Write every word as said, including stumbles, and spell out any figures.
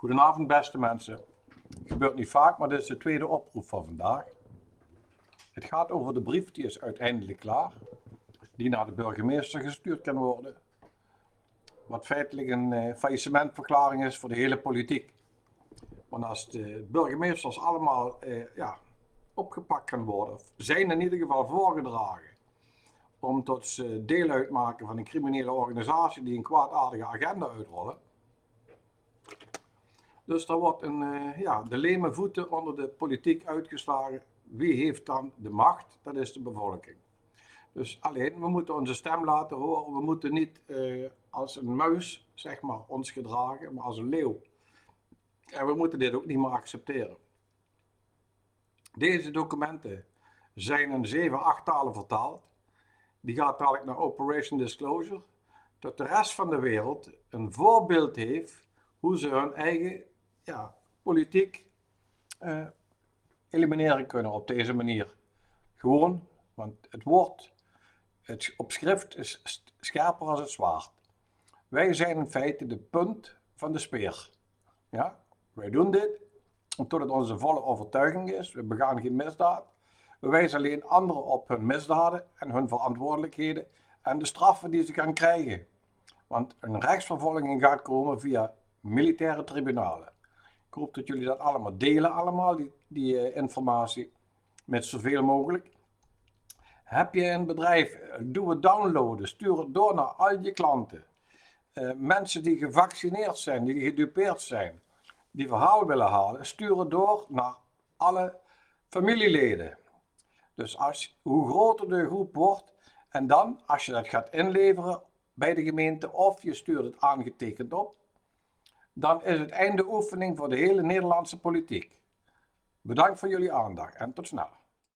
Goedenavond beste mensen. Het gebeurt niet vaak, maar dit is de tweede oproep van vandaag. Het gaat over de brief, die is uiteindelijk klaar. Die naar de burgemeester gestuurd kan worden. Wat feitelijk een uh, faillissementverklaring is voor de hele politiek. Want als de burgemeesters allemaal uh, ja, opgepakt kan worden, zijn in ieder geval voorgedragen om tot ze deel uitmaken van een criminele organisatie die een kwaadaardige agenda uitrollen. Dus er wordt een, uh, ja, de leme voeten onder de politiek uitgeslagen. Wie heeft dan de macht? Dat is de bevolking. Dus alleen, we moeten onze stem laten horen. We moeten niet uh, als een muis, zeg maar, ons gedragen, maar als een leeuw. En we moeten dit ook niet meer accepteren. Deze documenten zijn in zeven, acht talen vertaald. Die gaat dadelijk naar Operation Disclosure. Dat de rest van de wereld een voorbeeld heeft hoe ze hun eigen ja, politiek uh, elimineren kunnen op deze manier. Gewoon, want het woord het op schrift is scherper als het zwaard. Wij zijn in feite de punt van de speer. Ja? Wij doen dit omdat het onze volle overtuiging is. We begaan geen misdaad. We wijzen alleen anderen op hun misdaden en hun verantwoordelijkheden en de straffen die ze gaan krijgen. Want een rechtsvervolging gaat komen via militaire tribunalen. Ik hoop dat jullie dat allemaal delen, allemaal, die, die uh, informatie, met zoveel mogelijk. Heb je een bedrijf, doe het downloaden, stuur het door naar al je klanten. Uh, mensen die gevaccineerd zijn, die gedupeerd zijn, die verhaal willen halen, stuur het door naar alle familieleden. Dus als, hoe groter de groep wordt, en dan, als je dat gaat inleveren bij de gemeente, of je stuurt het aangetekend op, dan is het einde oefening voor de hele Nederlandse politiek. Bedankt voor jullie aandacht en tot snel.